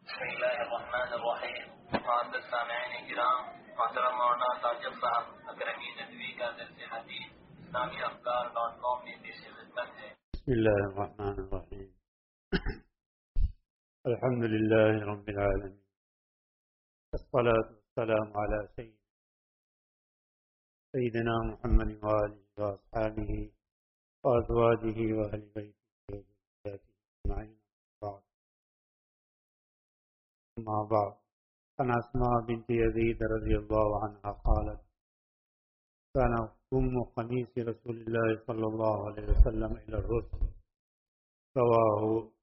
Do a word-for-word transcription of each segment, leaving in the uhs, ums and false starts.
بسم الله الرحمن الرحیم. معزز سامعین کرام، محترم مولانا تاجر صاحب اکرمی ندوی کا درس حدیث اسلامی افکار ڈاٹ کام میں پیش خدمت ہے. بسم الله الرحمن الرحیم. الحمد لله رب العالمين، الصلاة والسلام على سيدنا محمد وآله وأصحابه وأزواجه وأهل بيته وذريته أجمعين. أما بعد، عن أسماء بنت يزيد رضي الله عنها قالت: كان أم قميص رسول الله صلى الله عليه وسلم إلى الرسل. رواه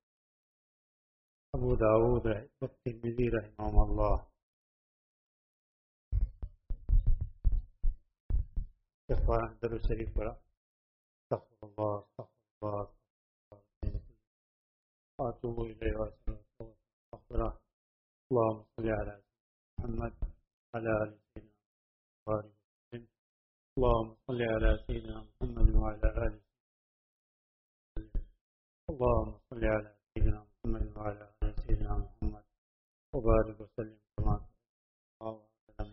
أبو داود والترمذي رحمهم الله. إخوان درود شریف پڑھا. استغفر الله استغفر الله وأتوب إليه وأستغفره. اللهم صل على محمد وعلى آل سيدنا محمد. اللهم صل على سيدنا محمد وعلى آل سيدنا. اللهم صل على سيدنا محمد وعلى آل سيدنا محمد وبارك وسلم كما وسلم.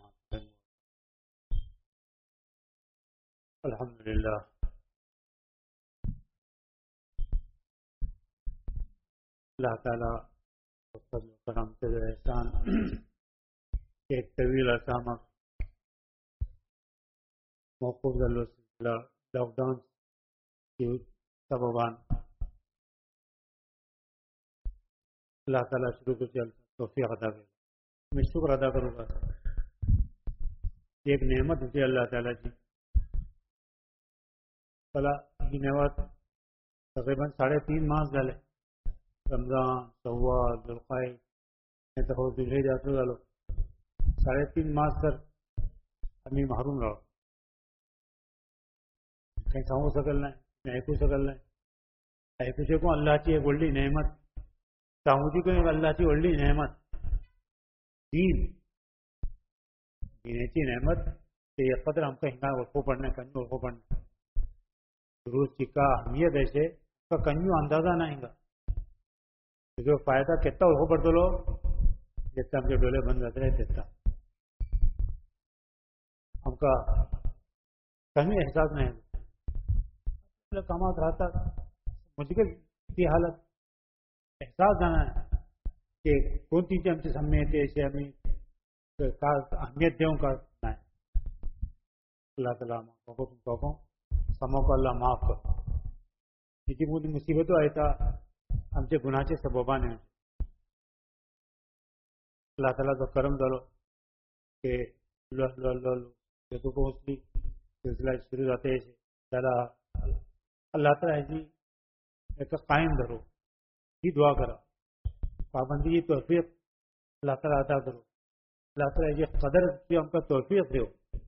الحمد للہ اللہ تعالیٰ فضل و کرم سے احسان ایک طویل عرصہ موقوف لاک ڈاؤن کی سببان اللہ تعالیٰ شروع کو چل توفیق ادا کرے. میں شکر ادا کروں گا. ایک نعمت ہوتی ہے اللہ تعالیٰ کی. بلا یہ نعمت تقریباً ساڑھے تین ماہ ڈالے. رمضان، شوال، ذوالقعدہ میں تو دلے جاتے والو ساڑھے تین ماہ سر ہمیں محروم رہو. کہیں سامو سکل نہیں نہیں کو سکل نہیں ایک دوسرے کو اللہ کی ایک وڈی نعمت سامودی کو ایک اللہ کی وڈی نعمت دین دین کی نعمت کہ یہ قدر ہم کہیں گا وہ پڑھنے کنجو وہ پڑھنے روز کی کا اہمیت ایسے کا کنجو اندازہ نہیں گا. جو فائدہ کتنا ہو پڑ دو لو جتنا ہم کے ڈولے بند رہتے ہیں جتنا ہم کا کمی احساس نہیں ہے. کامات رہتا مشکل کی حالت احساس جانا ہے کہ کون چیزیں ہم سے سمجھے تھے ایسے ہمیں اہمیت دوں کا ہے. اللہ تعالیٰ کو تم کو سمو کو اللہ معاف کر. جتنی بہت مصیبتوں آئی تھا ہم سے گناہ سے سببان ہیں. اللہ تعالیٰ کا کرم کرو کہ پہنچلی سلسلہ شروع رہتے اللہ تعالیٰ جی ایک قائم دھرو یہ دعا کرو پابندی کی توفیق اللہ تعالیٰ عطا کرو. اللہ تعالیٰ جی قدر کی ہم کا توفیق دو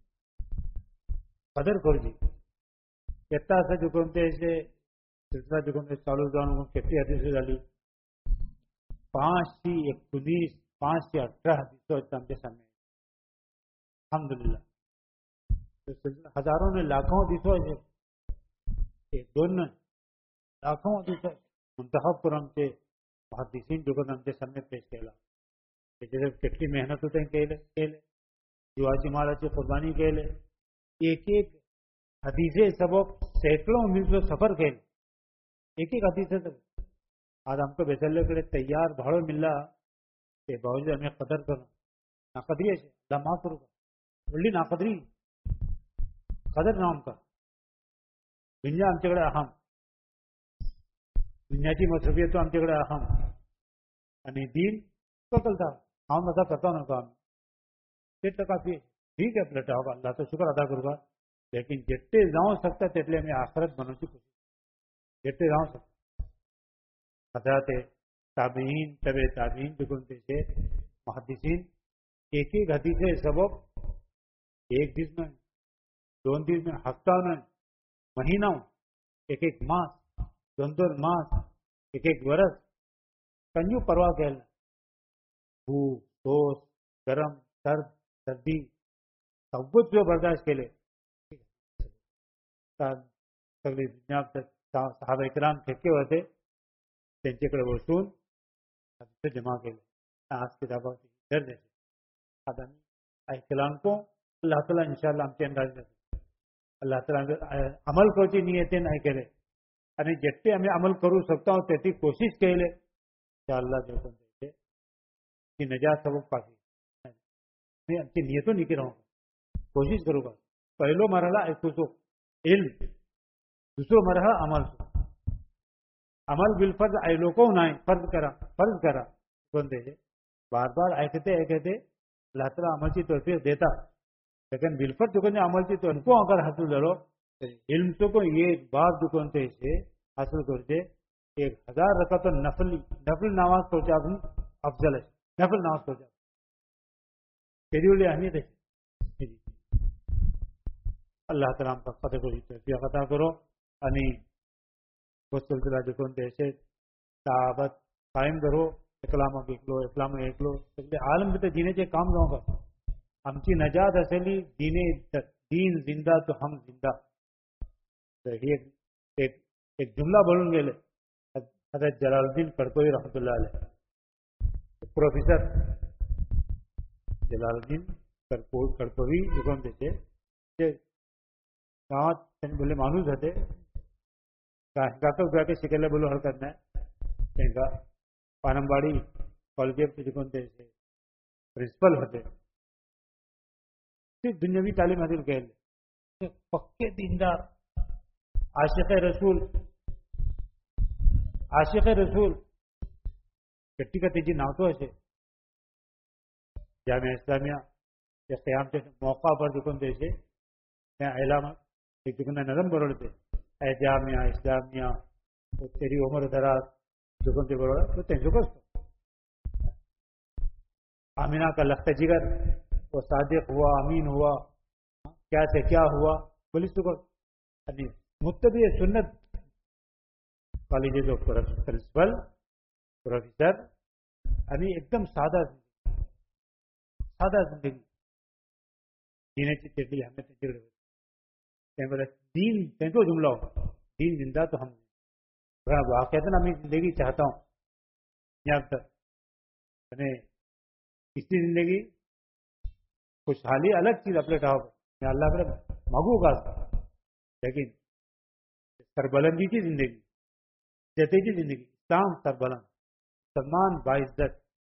قدر کر جی کتنا سا جو کرتے ایسے سلسلہ جو کرتے چالو جانوں کتنی حدیث ڈالی پانچ سی ایک انیس پانچ سی اٹھارہ حدیثوں ہم کے سامنے الحمد للہ ہزاروں نے لاکھوں حدیثوں دونوں لاکھوں حدیثوں منتخب کر ہم سے محدثین جو کر ہم کے سامنے پیش کیا جیسے کتنی محنت ہوتے ہیں کہلے کہلے جو آج مالا کی قربانی کہلے ایک ایک حدیث سبب سینکڑوں میل جو سفر کہلے ایک ایک حدیث ہے. آج ہم کو بیچلے کے لیے تیار بھاڑوں مل رہا کہ باوجود ہمیں قدر کرنا ناقدری ہے اللہ معاف کرو گا بڑی ناقدری قدر نام کا دنیا ہم چکڑے اہم دنیا کی مصروفیت تو ہم چکڑے اہم یعنی دین تو چلتا ہم ادا کرتا ہوں کام پھر تو کافی ٹھیک ہے پلٹا ہوگا اللہ تو شکر ادا کروں گا لیکن جتنے جاؤں سکتا تیتلے میں آخرت بنو کی کوشش جتنے جاؤں سکتا حضرات تابعین طب تابعین جو گنتے سے محدثین ایک ایک حدیث سبب ایک دن میں دون دن میں ہفتہ میں مہینہ ایک ایک ماس دون دون ماس ایک ایک برس کنجو پرواہ کہنا بھوک سوچ گرم سرد سردی سب جو برداشت کے لے سگلی دنیا صحابہ کرام پھینکے ہوئے تھے त्यांच्याकडे बसून जमा केले آج کتابوں سے درد ہے آدمی ay کلام کو اللہ تعالیٰ انشاءاللہ ہم چین راضی رکھے اللہ تعالیٰ عمل کرتی نیتیں ay کرے અને જેટલી અમે અમલ કરું શકતા હો તેટલી કોશિશ કરી લે કે અલ્લાહ જો કોણ દે કે નજાત સબબ પાકી मैं अच्छी नियतों नहीं कर रहा हूँ कोशिश करूँगा पहलो मरहला एक तो इल्म दूसरो मरहला अमल अमल बिल फर्ज आई लोगों ना फर्ज करा फर्ज करा कौन दे बार बार आए कहते आए कहते अल्लाह ताला अमल की तौफीक देता लेकिन बिल फर्ज जो कौन अमल की तो उनको अगर हासिल करो इल्म तो को ये बात जो कौन से हासिल करते एक हजार रखा तो नफली नफल नमाज सोचा अफजल है नफल नमाज सोचा अहमियत है अल्लाह ताला हम पता करो तौफीक अता करो अनि वो सिलसिला जो कौन से दावत कायम करो इस्लाम एकलो इस्लाम एकलो सगळे आलम में जीने के काम जाऊंगा हमची नजात असली दीने दीन जिंदा तो हम जिंदा एक एक एक जुमला बोलून गेले हजरत जलालुद्दीन कड़कोई रहमतुल्लाह अलैह प्रोफेसर जलालुद्दीन कड़कोई युगम देते जे गावात त्यांनी बोलले माणूस होते गातक गाके शिकायला बोलू हरकत नाही त्यांना पानंबाडी कॉलेज जिकून द्यायचे प्रिन्सिपल होते ते दुनियावी तालीम हासिल केले पक्के दीनदार आशिक रसूल आशिक रसूल गट्टी का तेजी नाव तो असे जामिया इस्लामिया या क़याम के मौका पर जिकून द्यायचे त्या ऐलाम एक जिकून नरम बरोडते ऐ जामिया इस्लामिया वो तेरी उम्र दराज जिकून ते बरोड तो त्यांचं कसं आमीना का लख्त जिगर वो सादिक हुआ अमीन हुआ क्या से क्या हुआ बोली सुको मुत्तबी सुन्नत कॉलेज जो प्रिंसिपल प्रोफेसर आणि एकदम साधा साधा जिंदगी जीने की तेटली हमें त्यांच्याकडे दीन त्यांचा जुमला हो दीन जिंदा तो हम वाकयातन आम्ही जिंदगी चाहता हूँ यहाँ तक इसकी जिंदगी खुशहाली अलग चीज अपने ठाव मैं अल्लाह करे मागूंगा लेकिन सरबलंदी की जिंदगी जते की जिंदगी इस्लाम सरबलंद सलमान बाइज्जत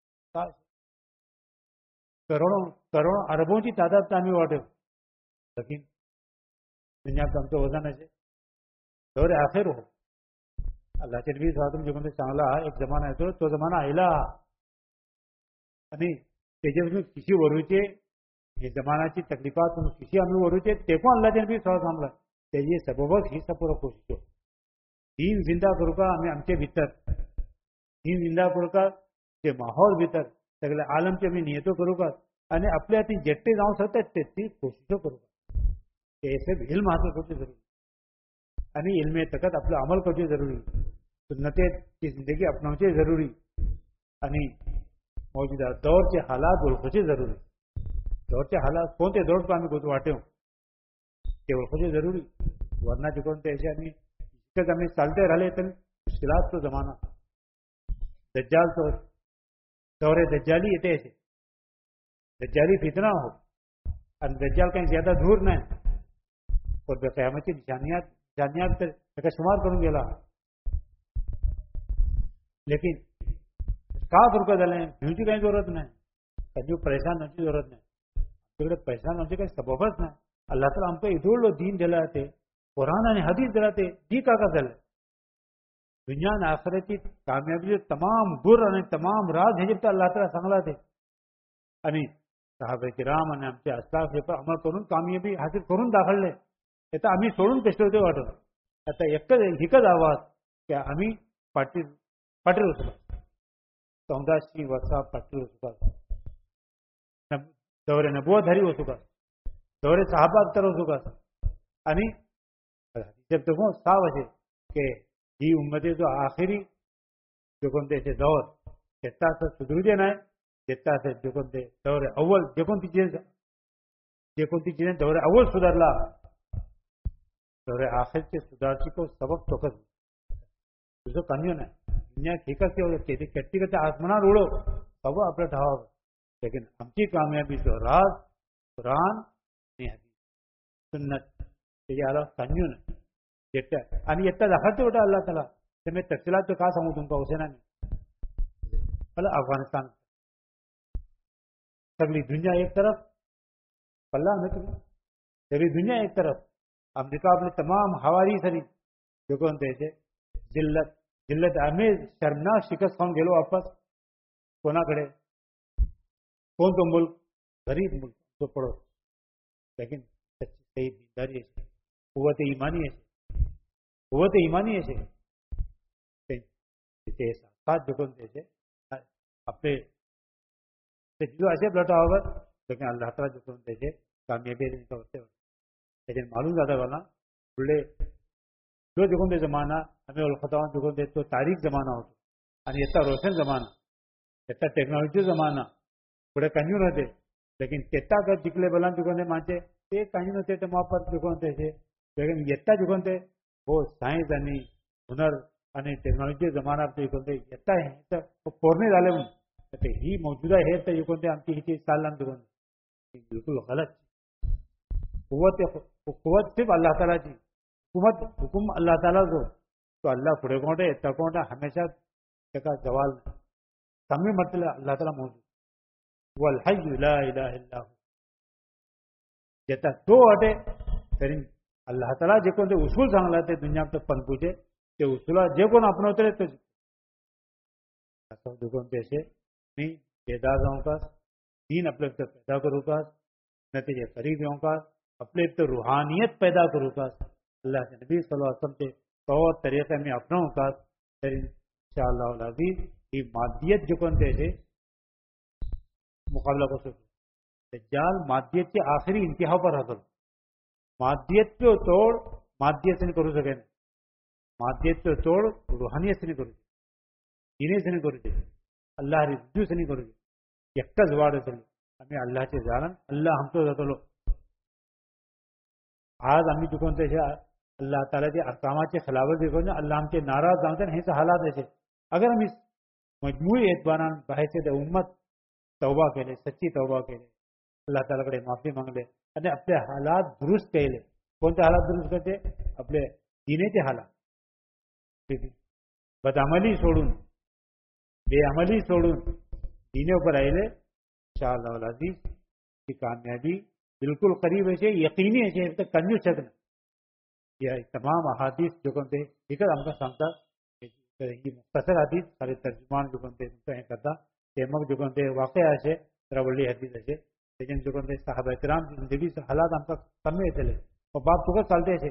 करोड़ों करोड़ों अरबों की तादाद से आम्ही वाटे लेकिन दुनियात आमचं वजन असे दौर आखिर हो अल्लाहचे नबी साहब जीवन चांगला एक जमाना येतो तो जमाना आयला आणि त्याच्यापासून किसी वरूचे हे जमानाची तकलीफातून किसी आम्ही वरूचे ते पण अल्लाहचे नबी साहब थांबला त्याची सबबच ही सपूर कोशिश हो दीन जिंदा करू का आम्ही आमचे भीतर दीन जिंदा करू का ते माहोल भीतर सगळ्या आलमचे आम्ही नियतो करू का आणि आपल्या हाती जेट्टे जाऊ शकतात तेची कोशिश करू का ऐसे इल्म हासिल करते जरूरी आणि इल्मे तकत आपलं अमल करते जरूरी सुन्नते की जिंदगी अपनावचे जरूरी आणि मौजूदा दौर के हालात ओळखोचे जरूरी दौर के हालात कोणते दौर को आम्ही गोत वाटे ते ओळखोचे जरूरी वरना जिकून त्याचे आम्ही इतकंच आम्ही चालते राहिले तर मुश्किलात तो जमाना दज्जाल तो दौरे दज्जाली येते ऐसे दज्जाली फितना हो आणि दज्जाल कहीं ज्यादा दूर नहीं और क़यामत की निशानियात निशानियात का शुमार करून गेला लेकिन का फुरकत झाले भिवची काही जरूरत नाही कधी परेशान होण्याची जरूरत नाही तिकडे परेशान होण्याची काही सबबच नाही अल्लाह ताला आमचं इथोडलो दीन दिला ते कुरान आणि हदीस दिला ते जी का का झालं दुनिया आणि आखिरती कामयाबीचे तमाम गुर आणि तमाम राज हे जे अल्लाह ताला सांगला ते आणि साहबे किराम आणि आमचे अस्लाफ हे पण अमल करून कामयाबी हासिल करून दाखवले आता आम्ही सोडून कसे होते वाटत आता एकच एकच आवाज की आम्ही पाटील पाटील होतो चौदाशे वर्षा पाटील होतो दौरे नबुवतधारी होतो का दौरे सहाबा अख्तर होतो का आणि जब तक साव असे के ही उम्मते जो आखिरी जो कोणते असे दौर देता असं सुधरू दे नाही देता असे जो कोणते दौरे अव्वल जे कोणती चीज जे कोणती चीज दौरे अव्वल सुधारला दौरे आखिर के सुधारची को सबक चौकस तुझं कमी नाही दुनिया ठिकाच कट्टी करते आसमानात उडो तवा आपलं ठेवावं. लेकिन आमची कामयाबीचो राज कुरान आणि हदीस सुन्नत त्याच्या आला कांजून येत्या आणि येत्ता दाखवते होता अल्लाह ताला. ते मी तफसिलात का सांगू तुमका हुसेनानी. मला अफगानिस्तान सगली दुनिया एक तरफ पल्ला में तुम्हें सगली दुनिया एक तरफ अमेरिका अपने तमाम हवारी सरी जो कौन थे जिल्लत जिल्लत आम्ही शर्मनाक शिकस्त खाऊन गेलो वापस कोणाकडे. कौन तो मुल्क गरीब मुल्क तो पड़ो. लेकिन सच्ची सही दीनदारी है कुव्वत ईमानी है कुव्वत ईमानी है साथ जो कौन थे अपने जो ऐसे ब्लटा होगा लेकिन अल्लाह ताला जो कौन थे कामयाबी होते हो. लेकिन मालूम ज़्यादा वाला बुढ़े जो जो कौन ज़माना हमें उलखताओं जो कौन तो तारीख ज़माना होता आणि इतना रोशन ज़माना इतना टेक्नॉलॉजी ज़माना पुढे कंजून होते. लेकिन तेता का जिंकले बला जो कौन मानते ते कंजून होते तो वहाँ पर जो कौन थे लेकिन येता जो कौन थे वो साइंस आणि हुनर आणि टेक्नॉलॉजी ज़माना जो कौन थे येता है तो पोरणे झाले म्हणून ही मौजूदा है तो जो कौन थे आमची हिची चालना जो कौन बिल्कुल गलत. कुव्वत कुव्वत सिर्फ अल्लाह ताला की हुकूमत हुकुम अल्लाह ताला को तो अल्लाह पुढे कोंटे तकोंटे हमेशा का जवाल कमी मतलब अल्लाह ताला मौजूद वल हय्यु ला इलाहा इल्ला हु जेता तो हटे तरी अल्लाह ताला जे कोणते उसूल सांगला ते दुनिया पे पनपूचे ते उसूला जे कोण अपनवते ते असं दुकोन त्याचे मी बेदार जाऊं का दीन अपने तो पैदा करूँ का नतीजे करीब जाऊं का अपने तो रूहानियत पैदा करूँ का अल्लाह के नबी सल्लल्लाहु अलैहि वसल्लम के तौर तरीक़े में अपनाऊं का फिर इंशाअल्लाह अज़ीज़ ये मादियत जो कौन थे मुकाबला को सोचो. दज्जाल मादियत के आखिरी इंतहा पर हासिल मादियत को तोड़ मादियत से नहीं करू सके मादियत को तोड़ रूहानियत से नहीं करू दीने से नहीं करू अल्लाह रिजू से नहीं करू एकटा जवाड असेल आम्ही अल्लाहचे जाणन अल्लाह हमको जातलो. आज आम्ही चुकून त्याचे अल्लाह तालाचे अहकामाचे खिलाफत देखून अल्लाह आमचे नाराज जाणते हेच हालात याचे. अगर आम्ही मजमुई एतबारान बाहेरचे ते उम्मत तौबा केले सच्ची तौबा केले अल्लाह तालाकडे माफी मागले आणि आपले हालात दुरुस्त केले. कोणते हालात दुरुस्त करते आपले दिनेचे हालात बदअमली सोडून बेअमली सोडून दीने ऊपर आएले इंशाअल्लाह अज़ीज़ की कामयाबी बिल्कुल करीब है यकीनी है तो कंजू शकन या तमाम अहादीस जो कोणते इकडे आमका सांगतात ही मुख्तसर हदीस सारे तर्जुमान जो कोणते करता ते मग जो कोणते वाकया असे रवळी हदीस असे त्याच्यान जो कोणते साहबा इकराम जिंदगी हालात आमका कमी येतले बाप तुका चालते असे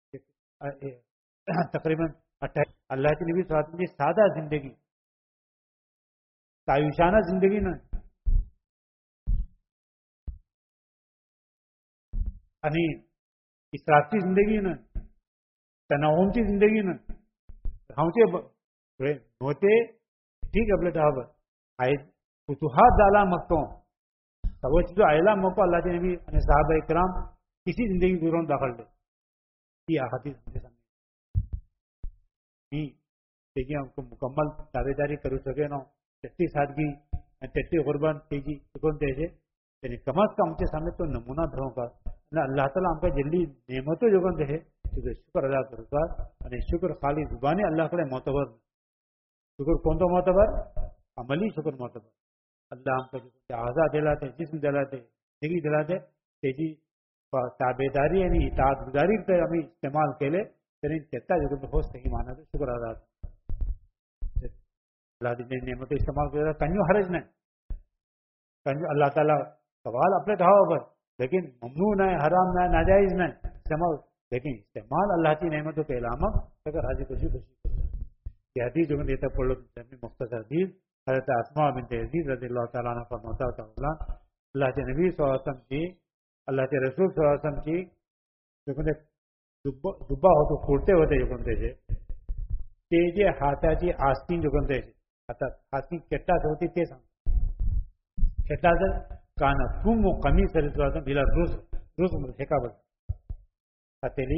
तकरीबन अट्ठाईस अल्लाह के नबी सल्लल्लाहु अलैहि वसल्लम सादा जिंदगी तायुशाना जिंदगी न आणि इसराफची जिंदगी न तनावची जिंदगी न हांचे होते ठीक आपले ठाव आहे फुतुहात झाला मक्को सवच जो आयला मक्को अल्लाहचे नबी आणि साहबा इकराम किसी जिंदगी गुजरून दाखवले ही अहादीस मी तेजी हमको मुकम्मल दावेदारी करू सके नो तेती सादगी आणि तेती कुर्बान तेजी चुकून त्याचे त्याने कम अज कम आमच्या सामने तो नमूना धरू का आणि अल्लाह ताला आमका जल्दी नेमतो जोगन दे तुझे शुक्र अदा करू का आणि शुक्र खाली जुबानी अल्लाहकडे मोतबर शुक्र कोणतो मोतबर अमली शुक्र मोतबर अल्लाह आमका जो आज़ा दिला थे जिस्म दिला थे जिंदगी दिला थे तेजी ताबेदारी आणि इताअत गुजारी पे आम्ही इस्तेमाल केले तरी त्याचा जो होस ही माना तो शुक्र अदा अल्लाह ने नेमत इस्तेमाल केला कंजू हरज नाही कंजू अल्लाह ताला सवाल अपने ठावावर लेकिन ममनू नहीं हराम नहीं नाजायज नहीं इस्तेमाल लेकिन इस्तेमाल अल्लाह की नेमतों के अलामत अगर हाजी खुशी खुशी ये हदीस जो देता पढ़ लो मुख्तसर हदीस हज़रत अस्मा बिन्त यज़ीद रज़ियल्लाहु तआला अन्हा फरमाता था अल्लाह के नबी सल्लल्लाहु अलैहि वसल्लम की अल्लाह के रसूल सल्लल्लाहु अलैहि वसल्लम की जो कोणते दुब्बा होतो फोडते होते जो कोणते ते जे हाताची आस्तीन जो कोणते आता आस्तीन केट्टाच होती ते सांग केट्टाच काना कुम कमी सरित बिला रूस रूस हेका बघ हतेली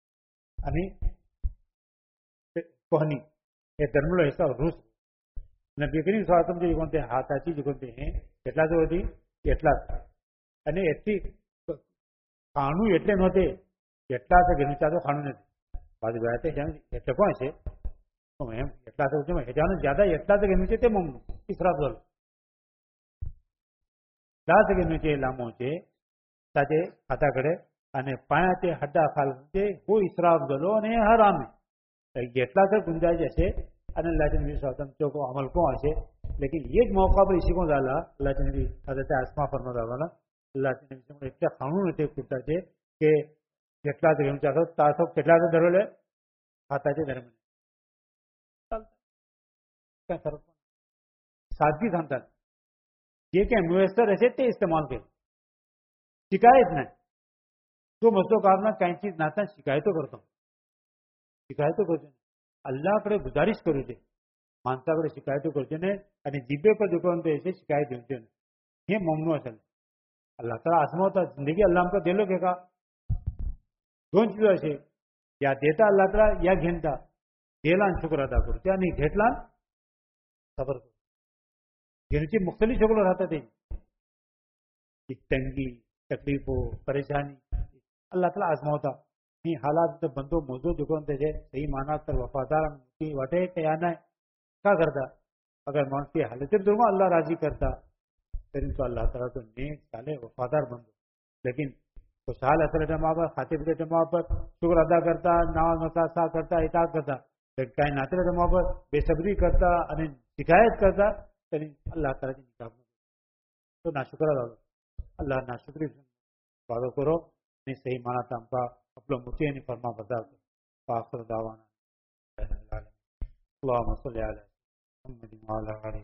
आणि कोहनी हे धर्मलो हिस्सा रूस નબી કરીમ સ્વાતમ જે કોણ તે હાથાચી જે કોણ તે હે કેટલા તો હતી એટલા અને એટલી ખાણું એટલે નહોતે એટલા છે ઘેનું ચાતો ખાણું નથી બાજુ ગયા તે એટલે કોણ છે એમ એટલા તો હેજાનું જ્યાદા એટલા તો ઘેનું છે તે મમનું ઇસરાફ ગલો એટલા તો ઘેનું છે લાંબો છે સાથે ખાતા કરે અને પાયા તે હड्डा ખાલ છે वो ઇસરાફ ગલો અને હરામ જેટલા તો ગુંજાઈ જશે અને अल्लाह के नबी सल्लल्लाहु को अमल को हसे लेकिन ये मौका पर इसी को डाला अल्लाह के नबी हजरत आसमा फरमा वाला अल्लाह के नबी से इतना कानून होते कुत्ता છે કે જેટલા તો એમ ચાલો તાસો કેટલા તો ધરો લે ખાતા છે ધર્મ क्या फर्क सादगी थांता ये क्या मुयसर है ते इस्तेमाल के शिकायत नहीं तो मसलो कारण कई चीज नाता शिकायत तो करता हूँ शिकायत तो करते अल्लाह कडे गुजारिश करू दे माणसाकडे शिकायतो करते ने आणि जिबे पर दुकान पे ऐसे शिकायत देते हे ममनू असेल अल्लाह ताला आजमावता जिंदगी अल्लाह हमको दिलो के का दोन चीज असे या देता अल्लाह ताला या घेणता देला शुक्र अदा करू त्या आणि घेतला सबर करू घेण्याची मुख्तलिफ शक्ल राहतात ते तंगी तकलीफो परेशानी अल्लाह ताला आजमावता ही हालात तो बंदो मौजूद दुकान त्याचे सही माना तर वफादार वाटे या नाही का करता अगर माणूस की हालत दुर्गा अल्लाह राजी करता तरी तो अल्लाह ताला तो नेक चाले वफादार बंदो लेकिन खुशहाल असले जमा पर खाते पीते जमा पर शुक्र अदा करता नमाज मसासा करता इताअत करता लेकिन काही नाते जमा पर बेसब्री करता आणि शिकायत करता तरी अल्लाह ताला की निकाब तो नाशुक्र झालो अल्लाह नाशुक्री वादो करो आणि सही माना तमका अपलो मुती आणि फरमा बरदार आखिर दावाना اللهم صل على محمد وعلى آله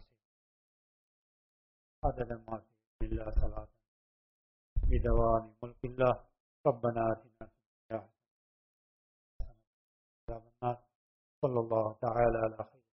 عدد ما في الله صلاة بدوام ملك الله ربنا آتنا في الدنيا حسنة وقنا عذاب النار صلى الله تعالى على خير